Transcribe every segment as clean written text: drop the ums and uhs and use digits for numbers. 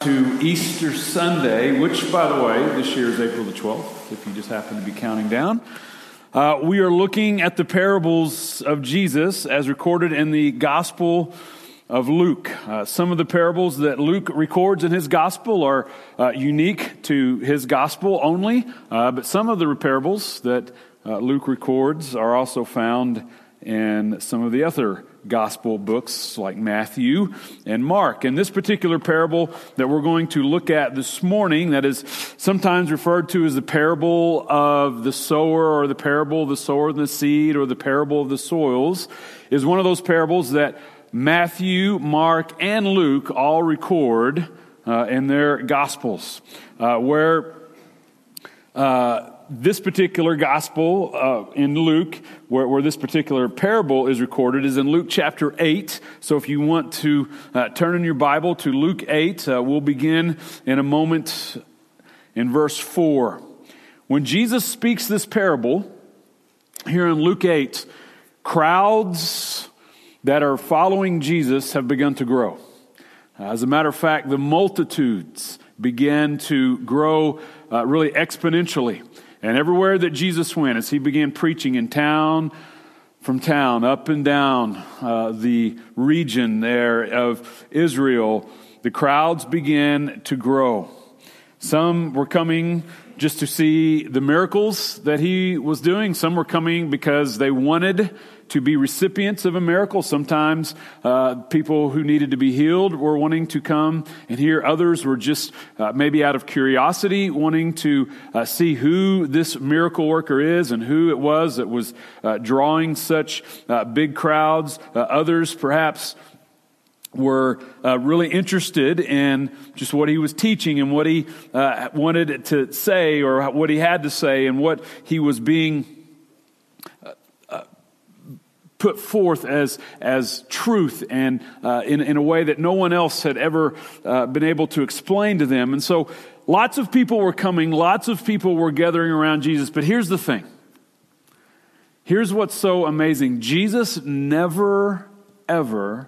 To Easter Sunday, which, by the way, this year is April the 12th, if you just happen to be counting down. We are looking at the parables of Jesus as recorded in the Gospel of Luke. Some of the parables that Luke records in his Gospel are unique to his Gospel only, but some of the parables that Luke records are also found in some of the other gospel books like Matthew and Mark. And this particular parable that we're going to look at this morning, that is sometimes referred to as the parable of the sower, or the parable of the sower and the seed, or the parable of the soils, is one of those parables that Matthew, Mark, and Luke all record in their gospels, where this particular gospel in Luke, where this particular parable is recorded, is in Luke chapter 8. So if you want to turn in your Bible to Luke 8, we'll begin in a moment in verse 4. When Jesus speaks this parable, here in Luke 8, crowds that are following Jesus have begun to grow. As a matter of fact, the multitudes began to grow really exponentially. And everywhere that Jesus went, as he began preaching in town, from town, up and down the region there of Israel, the crowds began to grow. Some were coming just to see the miracles that he was doing. Some were coming because they wanted to be recipients of a miracle. Sometimes people who needed to be healed were wanting to come and hear. Others were just maybe out of curiosity wanting to see who this miracle worker is and who it was that was drawing such big crowds. Others perhaps were really interested in just what he was teaching and what he wanted to say, or what he had to say, and what he was being put forth as truth, and in a way that no one else had ever been able to explain to them. And so lots of people were coming, lots of people were gathering around Jesus. But here's the thing. Here's what's so amazing. Jesus never, ever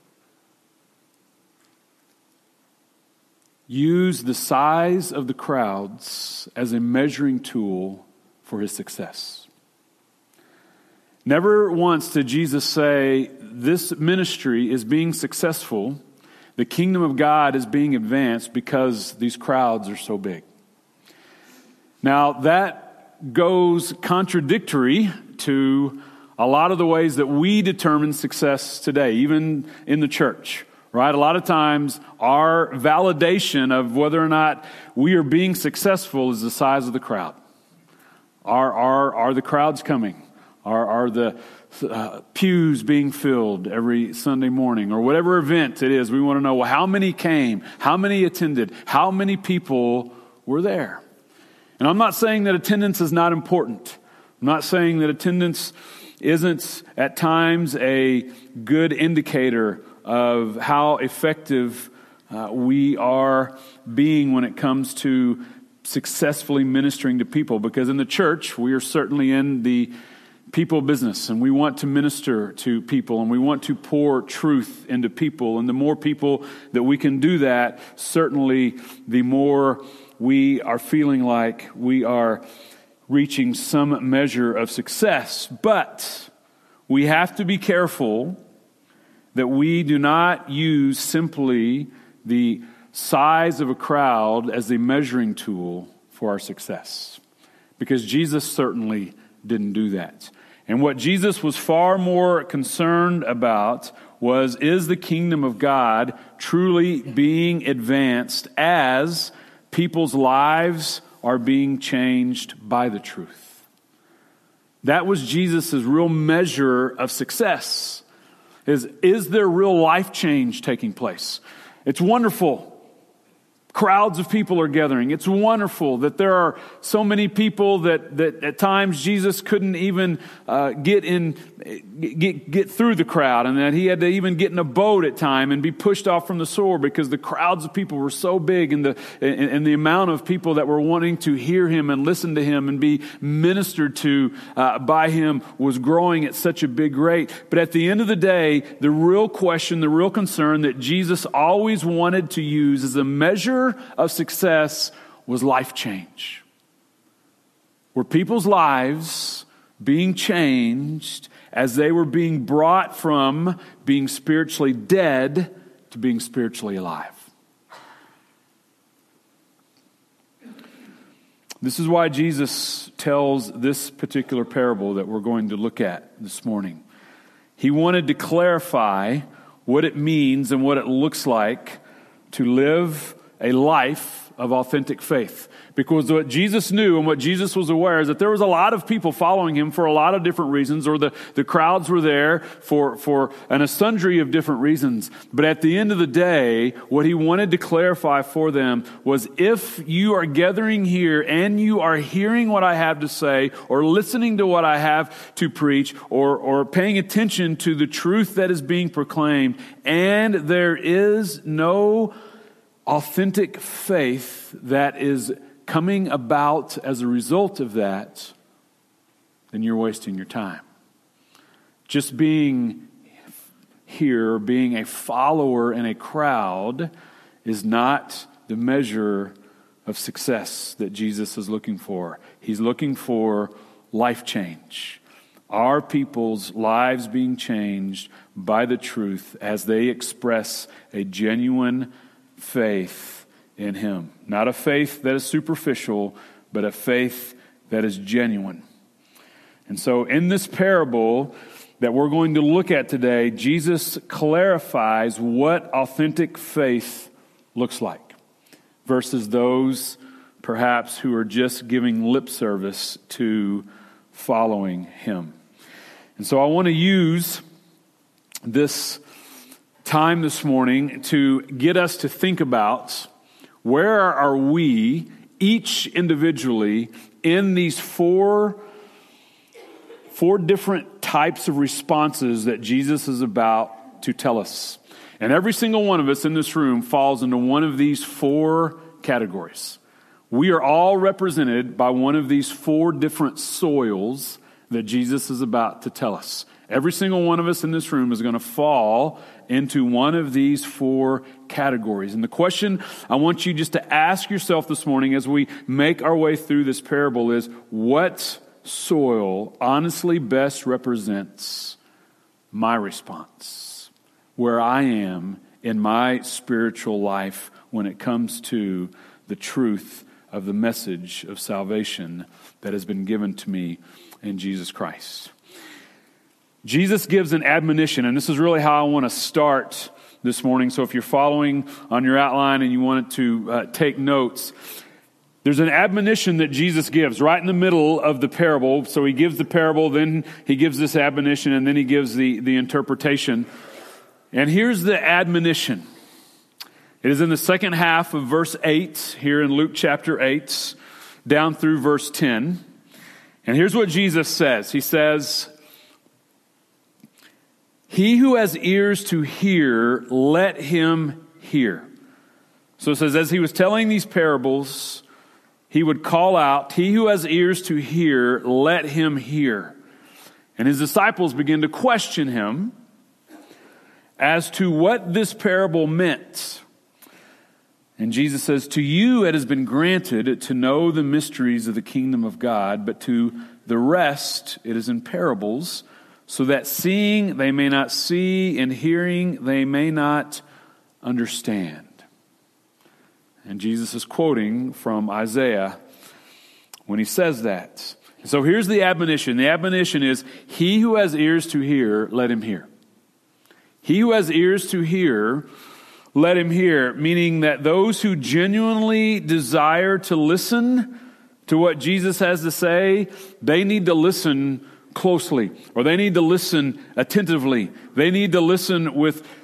used the size of the crowds as a measuring tool for his success. Never once did Jesus say, this ministry is being successful, the kingdom of God is being advanced because these crowds are so big. Now, that goes contradictory to a lot of the ways that we determine success today, even in the church. Right? A lot of times our validation of whether or not we are being successful is the size of the crowd. Are the crowds coming? Are the pews being filled every Sunday morning? Or whatever event it is, we want to know, well, how many came? How many attended? How many people were there? And I'm not saying that attendance is not important. I'm not saying that attendance isn't at times a good indicator of how effective we are being when it comes to successfully ministering to people. Because in the church, we are certainly in the people business, and we want to minister to people, and we want to pour truth into people. And the more people that we can do that, certainly the more we are feeling like we are reaching some measure of success. But we have to be careful that we do not use simply the size of a crowd as a measuring tool for our success. Because Jesus certainly didn't do that. And what Jesus was far more concerned about was, is the kingdom of God truly being advanced as people's lives are being changed by the truth? That was Jesus' real measure of success. Is there real life change taking place? It's wonderful. Crowds of people are gathering. It's wonderful that there are so many people that at times Jesus couldn't even get through the crowd, and that he had to even get in a boat at time and be pushed off from the shore because the crowds of people were so big, and the amount of people that were wanting to hear him and listen to him and be ministered to by him was growing at such a big rate. But at the end of the day, the real question, the real concern that Jesus always wanted to use as a measure of success was life change. Were people's lives being changed as they were being brought from being spiritually dead to being spiritually alive? This is why Jesus tells this particular parable that we're going to look at this morning. He wanted to clarify what it means and what it looks like to live a life of authentic faith. Because what Jesus knew and what Jesus was aware is that there was a lot of people following him for a lot of different reasons, or the crowds were there for a sundry of different reasons. But at the end of the day, what he wanted to clarify for them was, if you are gathering here and you are hearing what I have to say, or listening to what I have to preach, or paying attention to the truth that is being proclaimed, and there is no authentic faith that is coming about as a result of that, then you're wasting your time. Just being here, being a follower in a crowd, is not the measure of success that Jesus is looking for. He's looking for life change. Our people's lives being changed by the truth as they express a genuine faith in him. Not a faith that is superficial, but a faith that is genuine. And so in this parable that we're going to look at today, Jesus clarifies what authentic faith looks like versus those perhaps who are just giving lip service to following him. And so I want to use this time this morning to get us to think about, where are we, each individually, in these four different types of responses that Jesus is about to tell us. And every single one of us in this room falls into one of these four categories. We are all represented by one of these four different soils that Jesus is about to tell us. Every single one of us in this room is going to fall into one of these four categories. And the question I want you just to ask yourself this morning as we make our way through this parable is, what soil honestly best represents my response, where I am in my spiritual life when it comes to the truth of the message of salvation that has been given to me in Jesus Christ? Jesus gives an admonition, and this is really how I want to start this morning. So if you're following on your outline and you want to take notes, there's an admonition that Jesus gives right in the middle of the parable. So he gives the parable, then he gives this admonition, and then he gives the interpretation. And here's the admonition. It is in the second half of verse 8 here in Luke chapter 8, down through verse 10. And here's what Jesus says. He says, "He who has ears to hear, let him hear." So it says, as he was telling these parables, he would call out, "He who has ears to hear, let him hear." And his disciples began to question him as to what this parable meant. And Jesus says, "To you it has been granted to know the mysteries of the kingdom of God, but to the rest it is in parables, so that seeing they may not see, and hearing they may not understand." And Jesus is quoting from Isaiah when he says that. So here's the admonition. The admonition is, he who has ears to hear, let him hear. He who has ears to hear, let him hear, meaning that those who genuinely desire to listen to what Jesus has to say, they need to listen closely, or they need to listen attentively. They need to listen with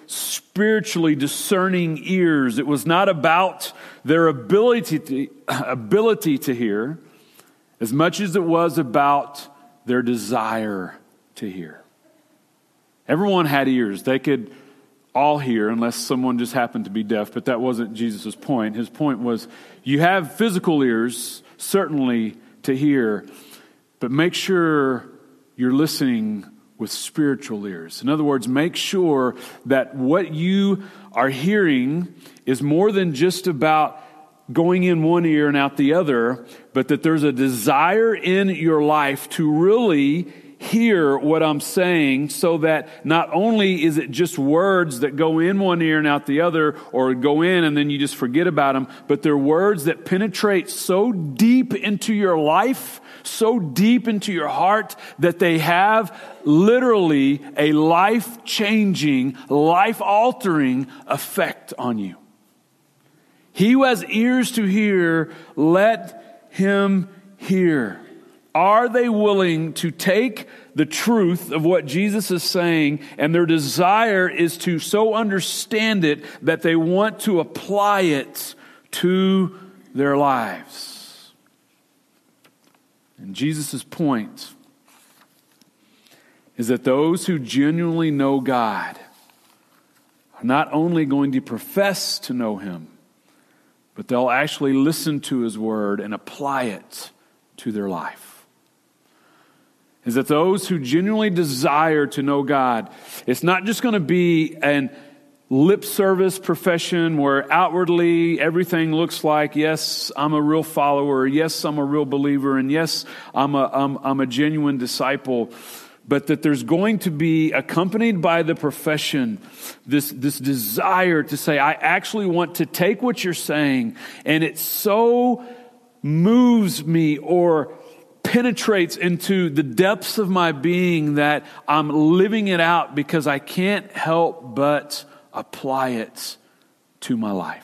spiritually discerning ears. It was not about their ability to hear as much as it was about their desire to hear. Everyone had ears. They could all hear unless someone just happened to be deaf, but that wasn't Jesus' point. His point was you have physical ears, certainly, to hear, but make sure you're listening with spiritual ears. In other words, make sure that what you are hearing is more than just about going in one ear and out the other, but that there's a desire in your life to really hear what I'm saying, so that not only is it just words that go in one ear and out the other, or go in and then you just forget about them, but they're words that penetrate so deep into your life, so deep into your heart, that they have literally a life-changing, life-altering effect on you. He who has ears to hear, let him hear. Are they willing to take the truth of what Jesus is saying, and their desire is to so understand it that they want to apply it to their lives? And Jesus' point is that those who genuinely know God are not only going to profess to know Him, but they'll actually listen to His word and apply it to their life. Is that those who genuinely desire to know God, it's not just going to be an lip service profession where outwardly everything looks like, yes, I'm a real follower, yes, I'm a real believer, and yes, I'm a genuine disciple. But that there's going to be, accompanied by the profession, this desire to say, I actually want to take what you're saying, and it so moves me or penetrates into the depths of my being that I'm living it out because I can't help but apply it to my life.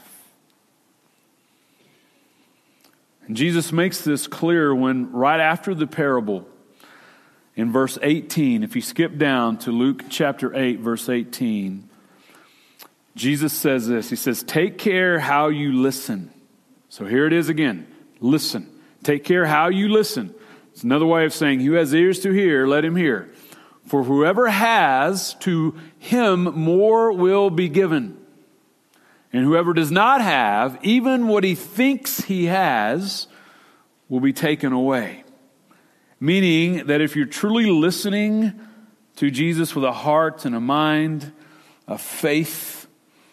And Jesus makes this clear when right after the parable, in verse 18, if you skip down to Luke chapter 8, verse 18, Jesus says this. He says, take care how you listen. So here it is again. Listen. Take care how you listen. It's another way of saying, who has ears to hear, let him hear. For whoever has, to him more will be given. And whoever does not have, even what he thinks he has, will be taken away. Meaning that if you're truly listening to Jesus with a heart and a mind of faith,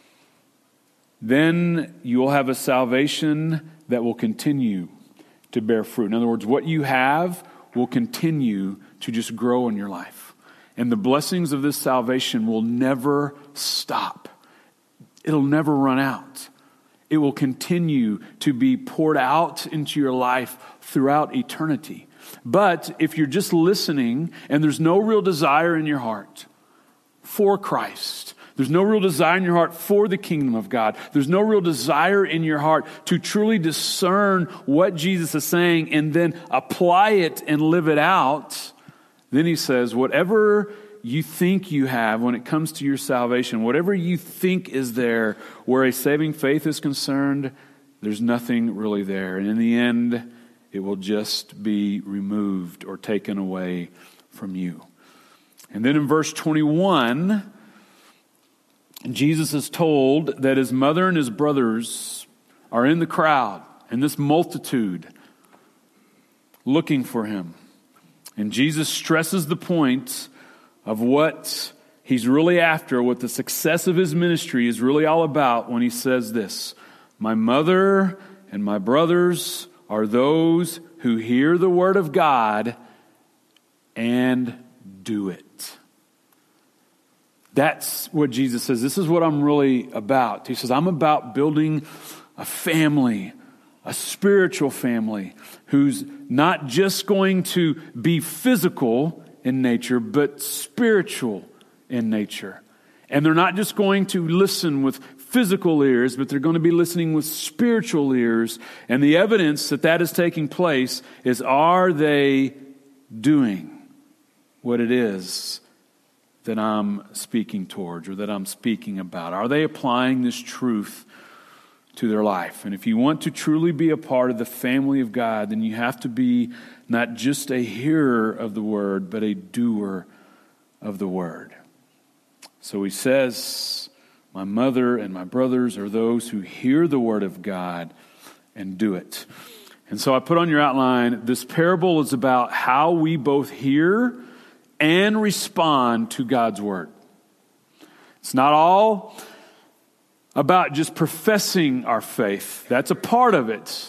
then you will have a salvation that will continue to bear fruit. In other words, what you have will continue to just grow in your life. And the blessings of this salvation will never stop. It'll never run out. It will continue to be poured out into your life throughout eternity. But if you're just listening and there's no real desire in your heart for Christ, there's no real desire in your heart for the kingdom of God, there's no real desire in your heart to truly discern what Jesus is saying and then apply it and live it out, then he says, whatever you think you have when it comes to your salvation, whatever you think is there where a saving faith is concerned, there's nothing really there. And in the end, it will just be removed or taken away from you. And then in verse 21, Jesus is told that his mother and his brothers are in the crowd, in this multitude, looking for him. And Jesus stresses the point of what he's really after, what the success of his ministry is really all about when he says this, my mother and my brothers are those who hear the word of God and do it. That's what Jesus says. This is what I'm really about. He says, I'm about building a family, a spiritual family, who's not just going to be physical in nature, but spiritual in nature. And they're not just going to listen with physical ears, but they're going to be listening with spiritual ears. And the evidence that that is taking place is, are they doing what it is that I'm speaking towards or that I'm speaking about? Are they applying this truth to their life? And if you want to truly be a part of the family of God, then you have to be not just a hearer of the word, but a doer of the word. So he says, my mother and my brothers are those who hear the word of God and do it. And so I put on your outline, this parable is about how we both hear and respond to God's word. It's not all about just professing our faith. That's a part of it.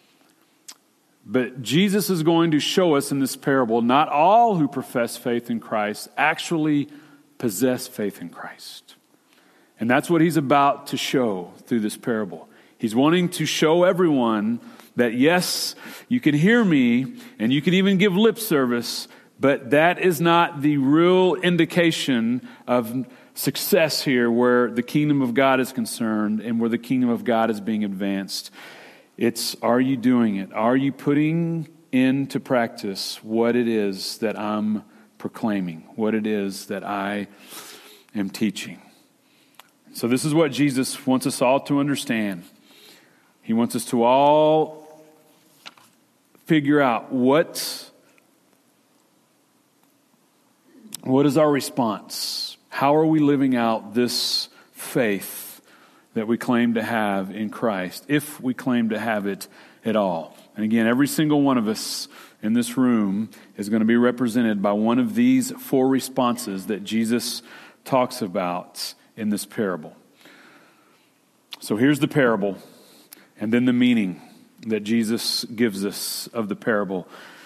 But Jesus is going to show us in this parable, not all who profess faith in Christ actually possess faith in Christ. And that's what he's about to show through this parable. He's wanting to show everyone that yes, you can hear me and you can even give lip service, but that is not the real indication of success here where the kingdom of God is concerned and where the kingdom of God is being advanced. It's, are you doing it? Are you putting into practice what it is that I'm proclaiming, what it is that I am teaching? So this is what Jesus wants us all to understand. He wants us to all figure out what is our response? How are we living out this faith that we claim to have in Christ, if we claim to have it at all? And again, every single one of us in this room is going to be represented by one of these four responses that Jesus talks about in this parable. So here's the parable, and then the meaning that Jesus gives us of the parable.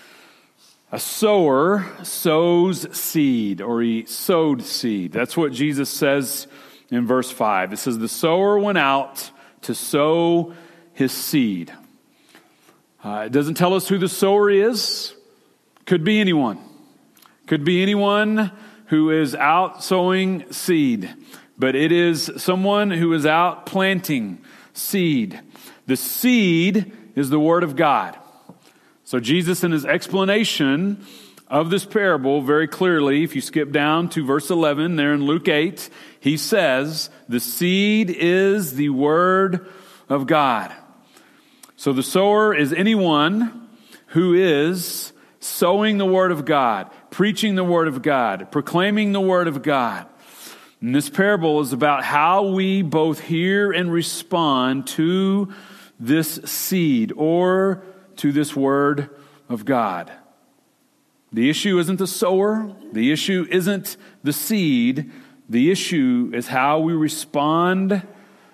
A sower sows seed, or he sowed seed. That's what Jesus says in verse 5. It says, the sower went out to sow his seed. It doesn't tell us who the sower is. Could be anyone. Could be anyone who is out sowing seed. But it is someone who is out planting seed. The seed is the word of God. So Jesus, in his explanation of this parable, very clearly, if you skip down to verse 11 there in Luke 8, he says, the seed is the word of God. So the sower is anyone who is sowing the word of God, preaching the word of God, proclaiming the word of God. And this parable is about how we both hear and respond to this seed or to this word of God. The issue isn't the sower. The issue isn't the seed. The issue is how we respond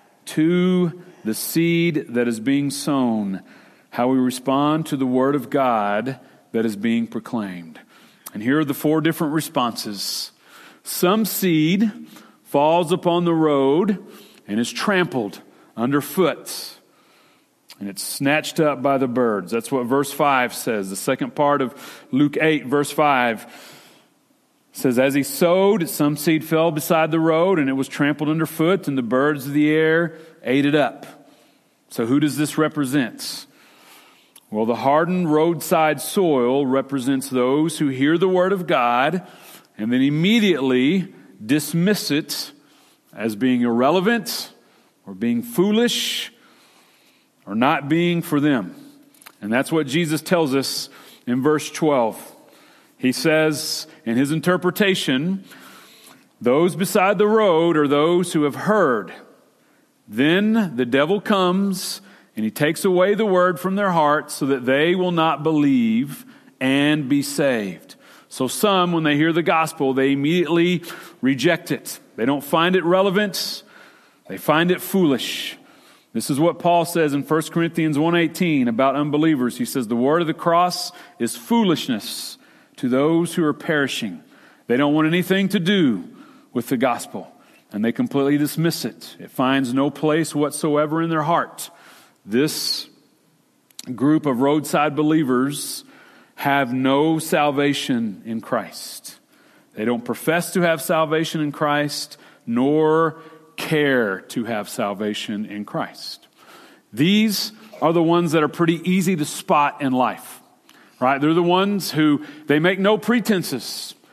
to the seed that is being sown, how we respond to the word of God that is being proclaimed. And here are the four different responses. Some seed falls upon the road and is trampled underfoot, and it's snatched up by the birds. That's what verse 5 says. The second part of Luke 8, verse 5 says, as he sowed, some seed fell beside the road, and it was trampled underfoot, and the birds of the air ate it up. So who does this represent? Well, the hardened roadside soil represents those who hear the word of God and then immediately dismiss it as being irrelevant or being foolish or not being for them. And that's what Jesus tells us in verse 12. He says in his interpretation, those beside the road are those who have heard. Then the devil comes and he takes away the word from their hearts so that they will not believe and be saved. So some, when they hear the gospel, they immediately reject it. They don't find it relevant. They find it foolish. This is what Paul says in 1 Corinthians 1:18 about unbelievers. He says, the word of the cross is foolishness to those who are perishing. They don't want anything to do with the gospel, and they completely dismiss it. It finds no place whatsoever in their heart. This group of roadside believers have no salvation in Christ. They don't profess to have salvation in Christ, nor care to have salvation in Christ. These are the ones that are pretty easy to spot in life, right? They're the ones who, they make no pretenses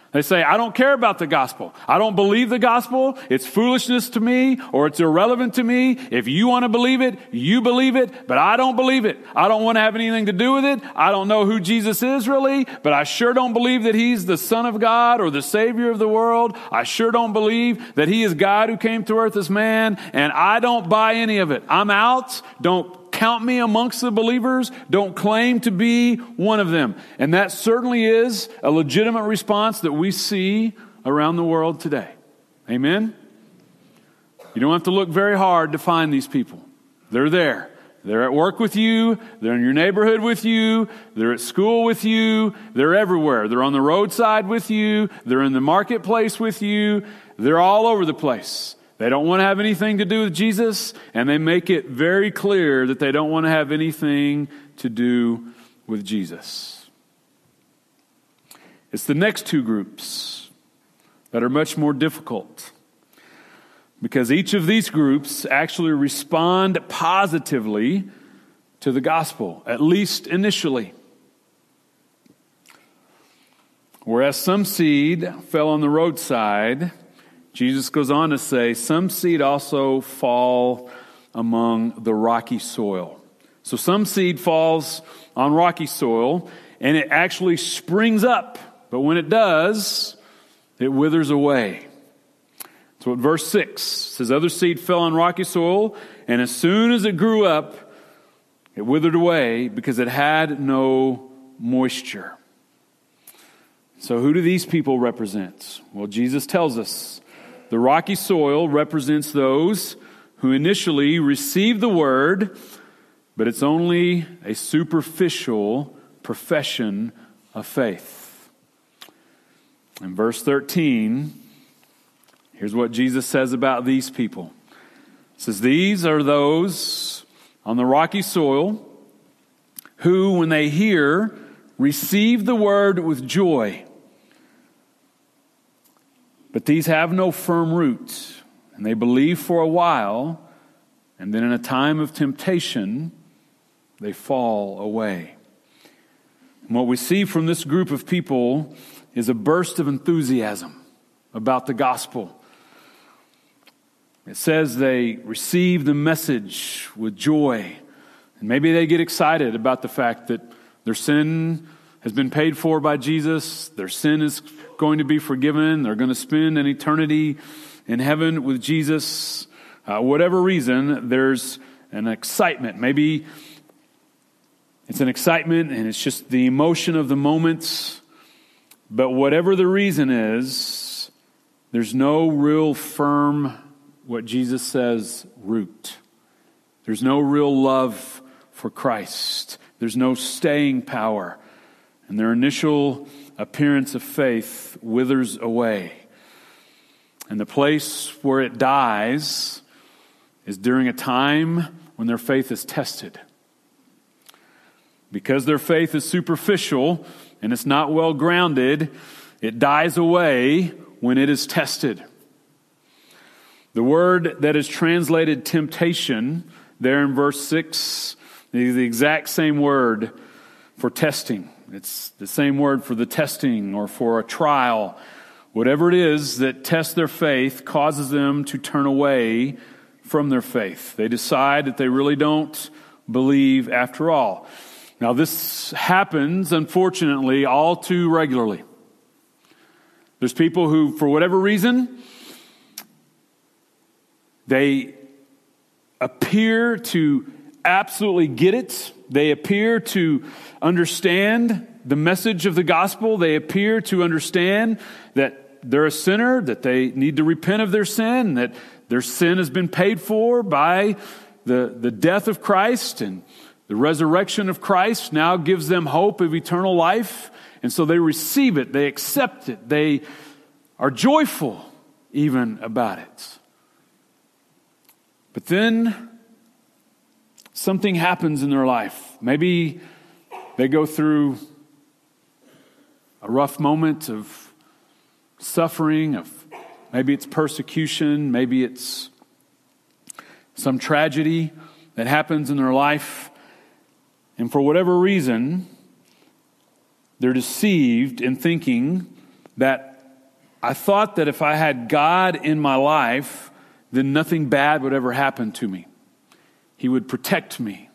They say, I don't care about the gospel. I don't believe the gospel. It's foolishness to me, or it's irrelevant to me. If you want to believe it, you believe it, but I don't believe it. I don't want to have anything to do with it. I don't know who Jesus is really, but I sure don't believe that he's the Son of God or the Savior of the world. I sure don't believe that he is God who came to earth as man, and I don't buy any of it. I'm out. Don't count me amongst the believers. Don't claim to be one of them. And that certainly is a legitimate response that we see around the world today. Amen? You don't have to look very hard to find these people. They're there. They're at work with you. They're in your neighborhood with you. They're at school with you. They're everywhere. They're on the roadside with you. They're in the marketplace with you. They're all over the place. They don't want to have anything to do with Jesus, and they make it very clear that they don't want to have anything to do with Jesus. It's the next two groups that are much more difficult, because each of these groups actually respond positively to the gospel, at least initially. Whereas some seed fell on the roadside, Jesus goes on to say, some seed also fall among the rocky soil. So some seed falls on rocky soil, and it actually springs up. But when it does, it withers away. So what verse 6 says, other seed fell on rocky soil, and as soon as it grew up, it withered away because it had no moisture. So who do these people represent? Well, Jesus tells us the rocky soil represents those who initially receive the word, but it's only a superficial profession of faith. In verse 13, here's what Jesus says about these people. It says, these are those on the rocky soil who, when they hear, receive the word with joy. But these have no firm root, and they believe for a while, and then in a time of temptation, they fall away. And what we see from this group of people is a burst of enthusiasm about the gospel. It says they receive the message with joy, and maybe they get excited about the fact that their sin has been paid for by Jesus, their sin is going to be forgiven, they're going to spend an eternity in heaven with Jesus. Whatever reason, there's an excitement. Maybe it's an excitement and it's just the emotion of the moment. But whatever the reason is, there's no real firm, what Jesus says, root. There's no real love for Christ. There's no staying power. And their initial appearance of faith withers away. And the place where it dies is during a time when their faith is tested. Because their faith is superficial and it's not well grounded, it dies away when it is tested. The word that is translated temptation there in verse 6 is the exact same word for testing. It's the same word for the testing or for a trial. Whatever it is that tests their faith causes them to turn away from their faith. They decide that they really don't believe after all. Now this happens, unfortunately, all too regularly. There's people who, for whatever reason, they appear to absolutely get it. They appear to understand the message of the gospel. They appear to understand that they're a sinner, that they need to repent of their sin, that their sin has been paid for by the death of Christ, and the resurrection of Christ now gives them hope of eternal life. And so they receive it, they accept it, they are joyful even about it. But then something happens in their life. Maybe they go through a rough moment of suffering, maybe it's persecution, maybe it's some tragedy that happens in their life. And for whatever reason, they're deceived in thinking that I thought that if I had God in my life, then nothing bad would ever happen to me. He would protect me.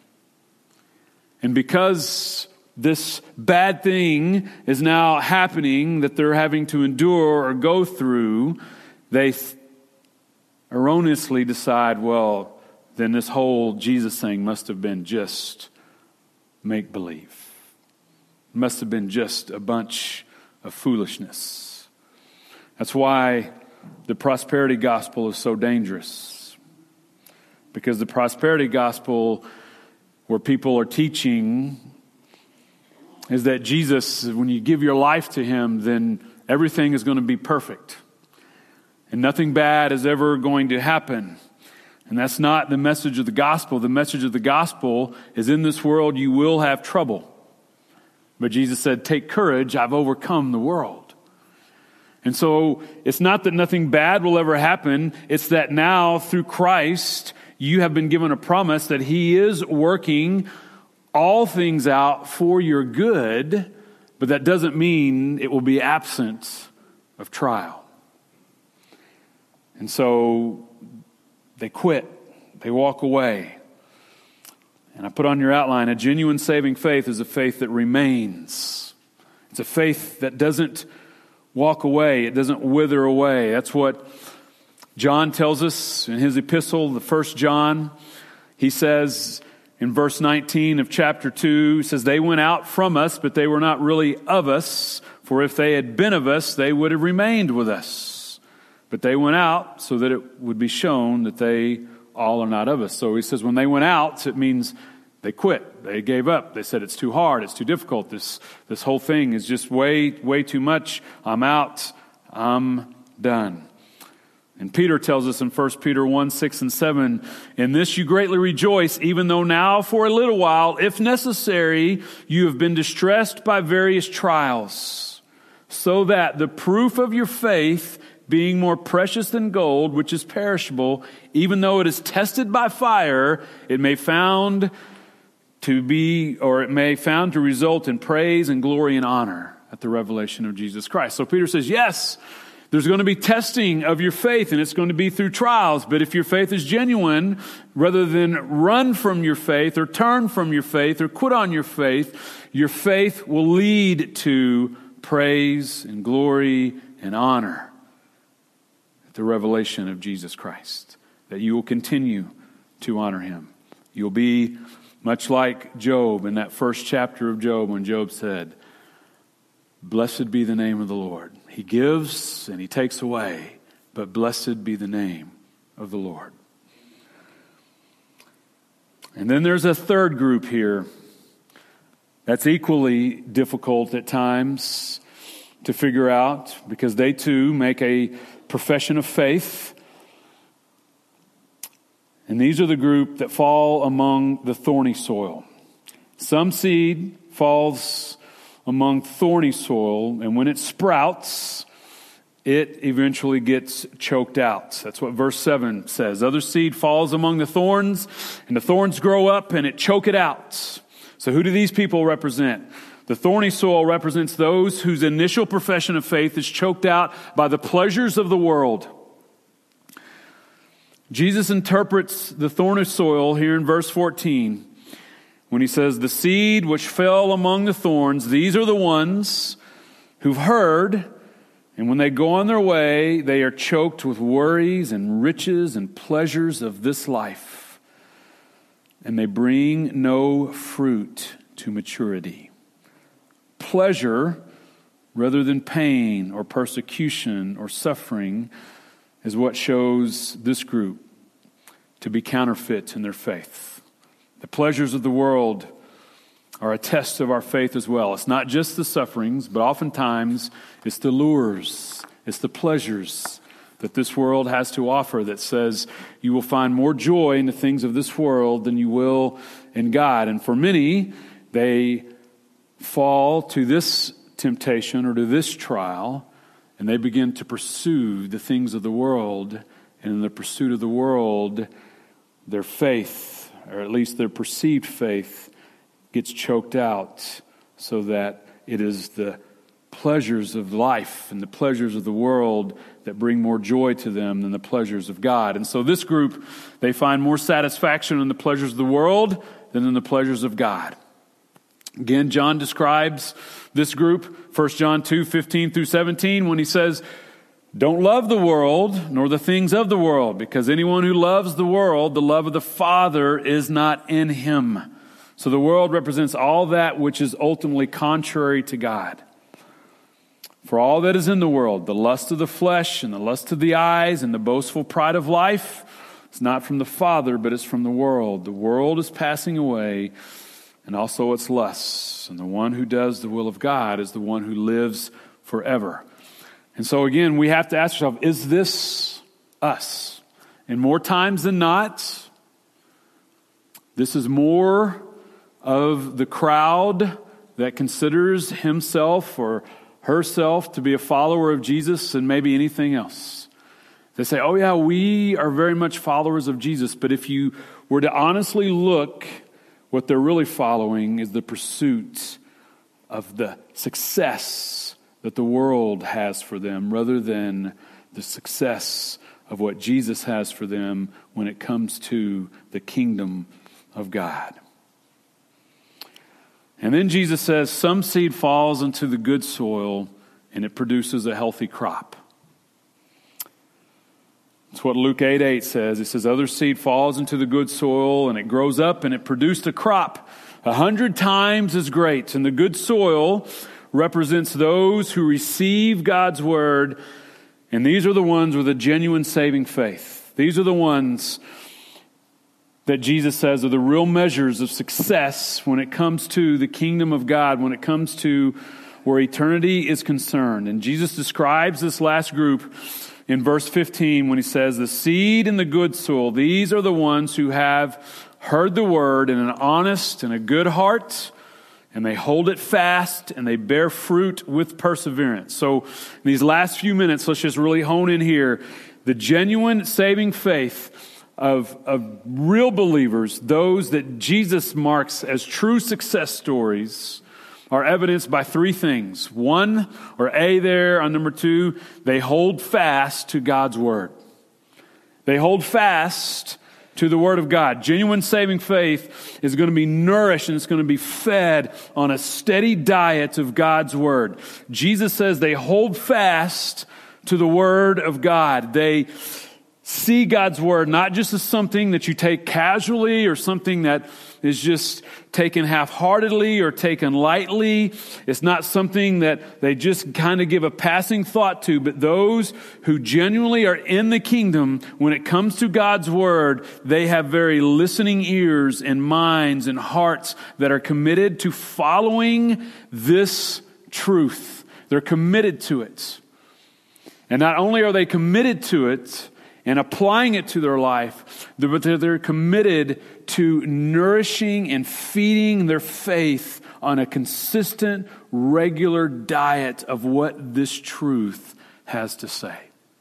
And because this bad thing is now happening that they're having to endure or go through, they erroneously decide, well, then this whole Jesus thing must have been just make-believe. It must have been just a bunch of foolishness. That's why the prosperity gospel is so dangerous. Because the prosperity gospel, where people are teaching, is that Jesus, when you give your life to Him, then everything is going to be perfect. And nothing bad is ever going to happen. And that's not the message of the gospel. The message of the gospel is, in this world you will have trouble. But Jesus said, take courage, I've overcome the world. And so it's not that nothing bad will ever happen. It's that now through Christ, you have been given a promise that He is working all things out for your good, but that doesn't mean it will be absent of trial. And so they quit. They walk away. And I put on your outline, a genuine saving faith is a faith that remains. It's a faith that doesn't walk away. It doesn't wither away. That's what John tells us in his epistle, the 1 John. He says in verse 19 of chapter 2, he says, they went out from us, but they were not really of us. For if they had been of us, they would have remained with us. But they went out so that it would be shown that they all are not of us. So he says when they went out, it means they quit. They gave up. They said it's too hard. It's too difficult. This whole thing is just way too much. I'm out. I'm done. And Peter tells us in 1 Peter 1, 6 and 7, in this you greatly rejoice, even though now for a little while, if necessary, you have been distressed by various trials, so that the proof of your faith, being more precious than gold, which is perishable, even though it is tested by fire, it may found to result in praise and glory and honor at the revelation of Jesus Christ. So Peter says, yes, there's going to be testing of your faith, and it's going to be through trials. But if your faith is genuine, rather than run from your faith or turn from your faith or quit on your faith will lead to praise and glory and honor at the revelation of Jesus Christ. That you will continue to honor Him. You'll be much like Job in that first chapter of Job, when Job said, blessed be the name of the Lord. He gives and He takes away, but blessed be the name of the Lord. And then there's a third group here that's equally difficult at times to figure out, because they too make a profession of faith. And these are the group that fall among the thorny soil. Some seed falls among thorny soil, and when it sprouts, it eventually gets choked out. That's what verse 7 says. Other seed falls among the thorns, and the thorns grow up and it choke it out. So who do these people represent? The thorny soil represents those whose initial profession of faith is choked out by the pleasures of the world. Jesus interprets the thorny soil here in verse 14 when He says, the seed which fell among the thorns, these are the ones who've heard, and when they go on their way, they are choked with worries and riches and pleasures of this life, and they bring no fruit to maturity. Pleasure, rather than pain or persecution or suffering, is what shows this group to be counterfeit in their faith. The pleasures of the world are a test of our faith as well. It's not just the sufferings, but oftentimes it's the lures, it's the pleasures that this world has to offer that says you will find more joy in the things of this world than you will in God. And for many, they fall to this temptation or to this trial, and they begin to pursue the things of the world. And in the pursuit of the world, their faith, or at least their perceived faith, gets choked out so that it is the pleasures of life and the pleasures of the world that bring more joy to them than the pleasures of God. And so this group, they find more satisfaction in the pleasures of the world than in the pleasures of God. Again, John describes this group, 1 John 2:15-17, when he says, "Don't love the world, nor the things of the world, because anyone who loves the world, the love of the Father is not in him." So the world represents all that which is ultimately contrary to God. "For all that is in the world, the lust of the flesh and the lust of the eyes and the boastful pride of life, is not from the Father, but is from the world. The world is passing away, and also its lusts. And the one who does the will of God is the one who lives forever." And so again, we have to ask ourselves, is this us? And more times than not, this is more of the crowd that considers himself or herself to be a follower of Jesus than maybe anything else. They say, oh yeah, we are very much followers of Jesus. But if you were to honestly look, what they're really following is the pursuit of the success that the world has for them rather than the success of what Jesus has for them when it comes to the kingdom of God. And then Jesus says, some seed falls into the good soil and it produces a healthy crop. That's what Luke 8:8 says. It says, other seed falls into the good soil and it grows up and it produced a crop 100 times as great. And the good soil represents those who receive God's word. And these are the ones with a genuine saving faith. These are the ones that Jesus says are the real measures of success when it comes to the kingdom of God, when it comes to where eternity is concerned. And Jesus describes this last group in verse 15 when he says, the seed in the good soil, these are the ones who have heard the word in an honest and a good heart, and they hold it fast, and they bear fruit with perseverance. So in these last few minutes, let's just really hone in here. The genuine saving faith of real believers, those that Jesus marks as true success stories, are evidenced by three things. One, or A there on number 2, they hold fast to God's word. They hold fast to the word of God. Genuine saving faith is going to be nourished and it's going to be fed on a steady diet of God's word. Jesus says they hold fast to the word of God. They see God's word not just as something that you take casually or something that is just taken half-heartedly or taken lightly. It's not something that they just kind of give a passing thought to, but those who genuinely are in the kingdom, when it comes to God's word, they have very listening ears and minds and hearts that are committed to following this truth. They're committed to it. And not only are they committed to it, and applying it to their life, but they're committed to nourishing and feeding their faith on a consistent, regular diet of what this truth has to say.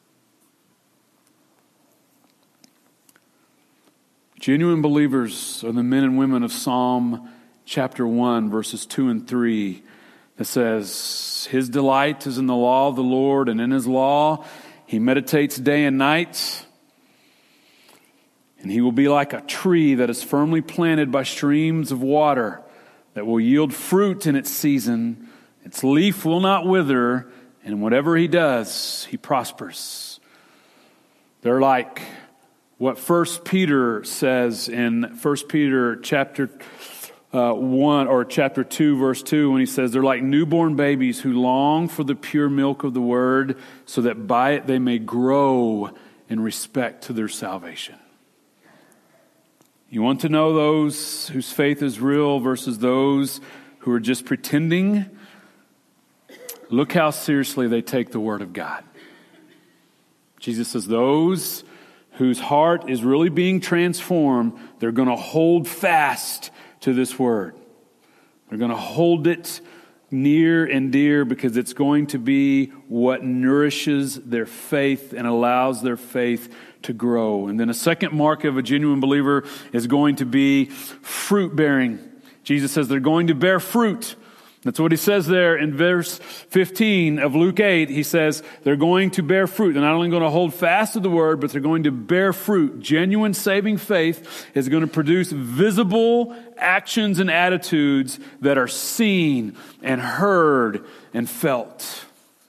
Genuine believers are the men and women of Psalm chapter 1, verses 2 and 3, that says, his delight is in the law of the Lord, and in his law he meditates day and night, and he will be like a tree that is firmly planted by streams of water that will yield fruit in its season. Its leaf will not wither, and whatever he does, he prospers. They're like what 1 Peter says in 1 Peter chapter 1 or chapter 2 verse 2 when he says they're like newborn babies who long for the pure milk of the word so that by it they may grow in respect to their salvation. You want to know those whose faith is real versus those who are just pretending? Look how seriously they take the word of God. Jesus says those whose heart is really being transformed, they're going to hold fast to this word. They're going to hold it near and dear because it's going to be what nourishes their faith and allows their faith to grow. And then a second mark of a genuine believer is going to be fruit bearing. Jesus says they're going to bear fruit. That's what he says there in verse 15 of Luke 8. He says they're going to bear fruit. They're not only going to hold fast to the word, but they're going to bear fruit. Genuine saving faith is going to produce visible actions and attitudes that are seen and heard and felt.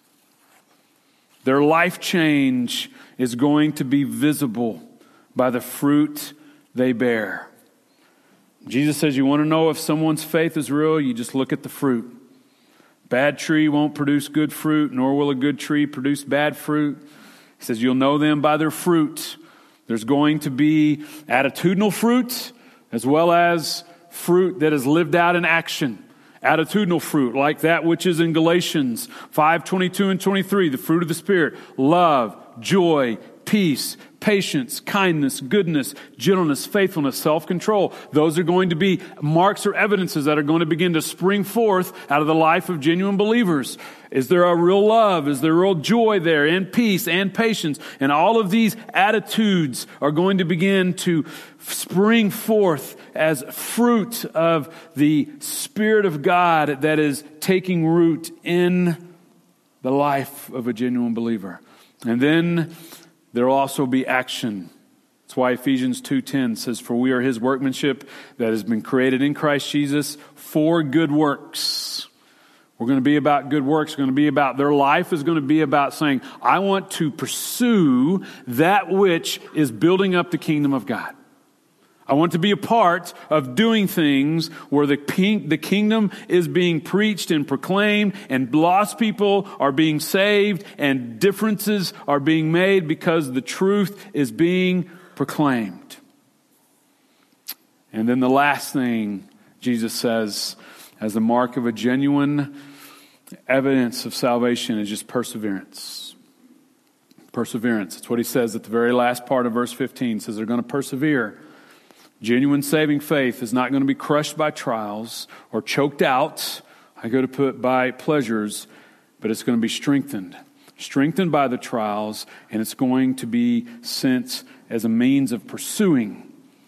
Their life change is going to be visible by the fruit they bear. Jesus says you want to know if someone's faith is real, you just look at the fruit. Bad tree won't produce good fruit, nor will a good tree produce bad fruit. He says you'll know them by their fruit. There's going to be attitudinal fruit as well as fruit that is lived out in action. Attitudinal fruit, like that which is in Galatians 5:22 and 23, the fruit of the Spirit, love, joy, peace, patience, kindness, goodness, gentleness, faithfulness, self-control. Those are going to be marks or evidences that are going to begin to spring forth out of the life of genuine believers. Is there a real love? Is there real joy there, and peace and patience? And all of these attitudes are going to begin to spring forth as fruit of the Spirit of God that is taking root in the life of a genuine believer. And then there will also be action. That's why Ephesians 2:10 says, "For we are His workmanship that has been created in Christ Jesus for good works." We're going to be about good works. We're going to be about, their life is going to be about saying, I want to pursue that which is building up the kingdom of God. I want to be a part of doing things where the kingdom is being preached and proclaimed, and lost people are being saved, and differences are being made because the truth is being proclaimed. And then the last thing Jesus says as the mark of a genuine evidence of salvation is just perseverance. Perseverance. That's what he says at the very last part of verse 15. It says they're going to persevere. Genuine saving faith is not going to be crushed by trials or choked out, I go to put, by pleasures, but it's going to be strengthened. Strengthened by the trials, and it's going to be sent as a means of pursuing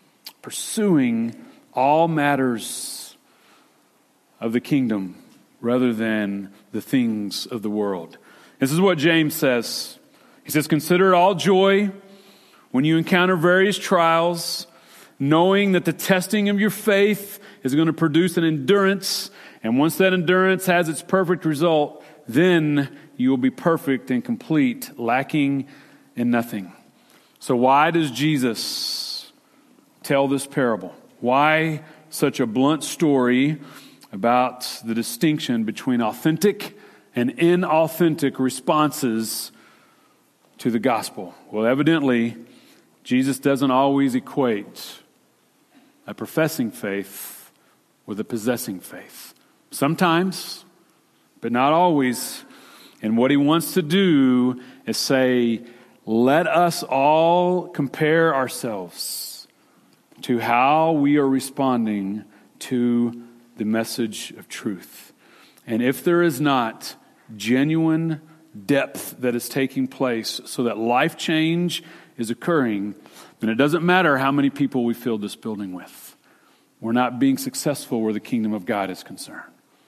all matters of the kingdom rather than the things of the world. This is what James says. He says, "Consider it all joy when you encounter various trials, knowing that the testing of your faith is going to produce an endurance. And once that endurance has its perfect result, then you will be perfect and complete, lacking in nothing." So why does Jesus tell this parable? Why such a blunt story about the distinction between authentic and inauthentic responses to the gospel? Well, evidently, Jesus doesn't always equate a professing faith with a possessing faith. Sometimes, but not always. And what he wants to do is say, let us all compare ourselves to how we are responding to the message of truth. And if there is not genuine depth that is taking place so that life change is occurring, then it doesn't matter how many people we fill this building with. We're not being successful where the kingdom of God is concerned.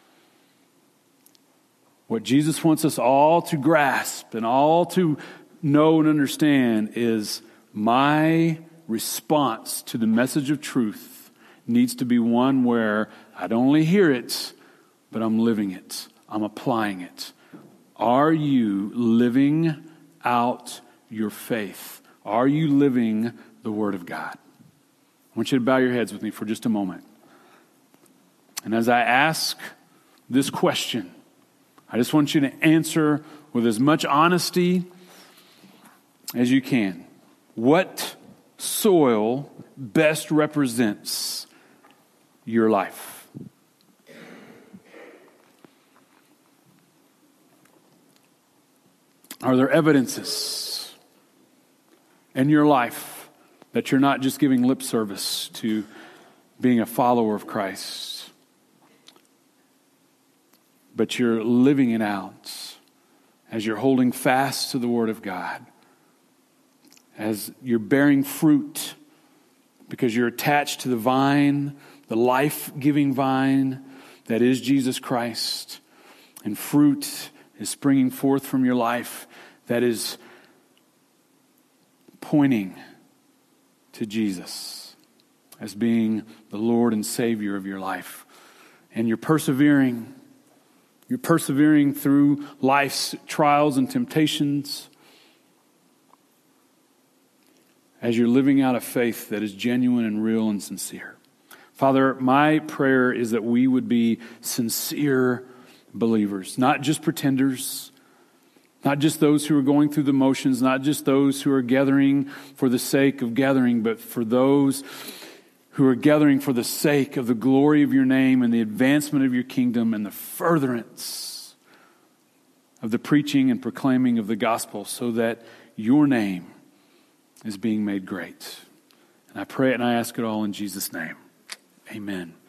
What Jesus wants us all to grasp and all to know and understand is my response to the message of truth needs to be one where I don't only hear it, but I'm living it. I'm applying it. Are you living out your faith? Are you living the Word of God? I want you to bow your heads with me for just a moment. And as I ask this question, I just want you to answer with as much honesty as you can. What soil best represents your life? Are there evidences in your life that you're not just giving lip service to being a follower of Christ, but you're living it out as you're holding fast to the Word of God, as you're bearing fruit because you're attached to the vine, the life-giving vine, that is Jesus Christ, and fruit is springing forth from your life that is pointing to Jesus as being the Lord and Savior of your life. And you're persevering through life's trials and temptations as you're living out a faith that is genuine and real and sincere. Father, my prayer is that we would be sincere believers, not just pretenders, not just those who are going through the motions, not just those who are gathering for the sake of gathering, but for those who are gathering for the sake of the glory of your name and the advancement of your kingdom and the furtherance of the preaching and proclaiming of the gospel, so that your name is being made great. And I pray it and I ask it all in Jesus' name. Amen.